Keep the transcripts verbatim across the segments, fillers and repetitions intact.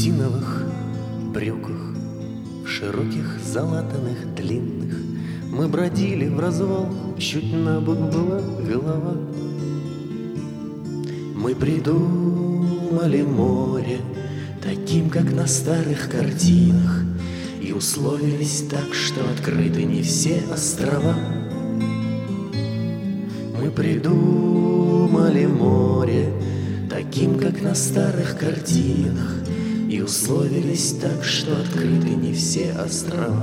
парусиновых брюках, в широких залатанных длинных мы бродили в развал, чуть на бок была голова. Мы придумали море таким, как на старых картинах, и условились так, что открыты не все острова. Мы придумали море таким, как на старых картинах, и условились так, что открыты не все острова.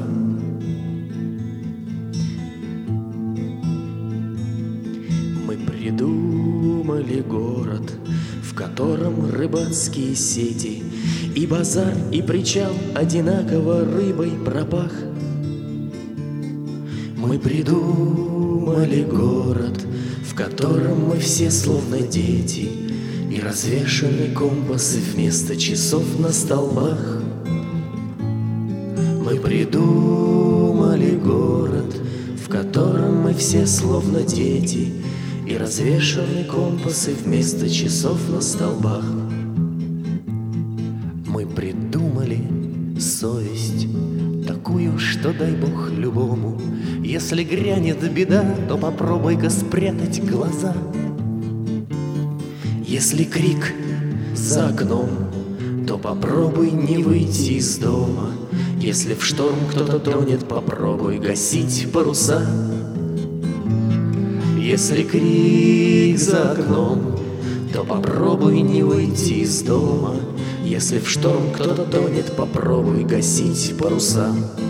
Мы придумали город, в котором рыбацкие сети, и базар, и причал одинаково рыбой пропах. Мы придумали город, в котором мы все словно дети, и развешаны компасы вместо часов на столбах. Мы придумали город, в котором мы все словно дети, и развешаны компасы вместо часов на столбах. Мы придумали совесть такую, что дай бог любому, если грянет беда, то попробуй-ка спрятать глаза. Если крик за окном, то попробуй не выйти из дома. Если в шторм кто-то тонет, попробуй гасить паруса. Если крик за окном, то попробуй не выйти из дома. Если в шторм кто-то тонет, попробуй гасить паруса.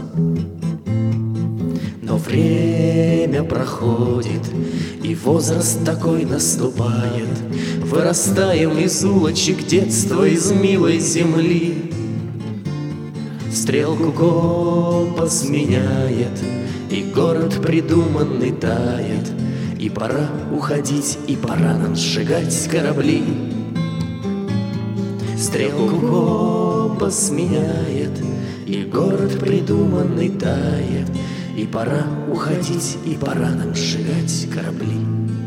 Но время проходит, и возраст такой наступает. Вырастаем из улочек детства, из милой земли. Стрелку компас меняет, и город придуманный тает. И пора уходить, и пора нам сжигать корабли. Стрелку компас меняет, и город придуманный тает. И пора уходить, и пора нам сжигать корабли.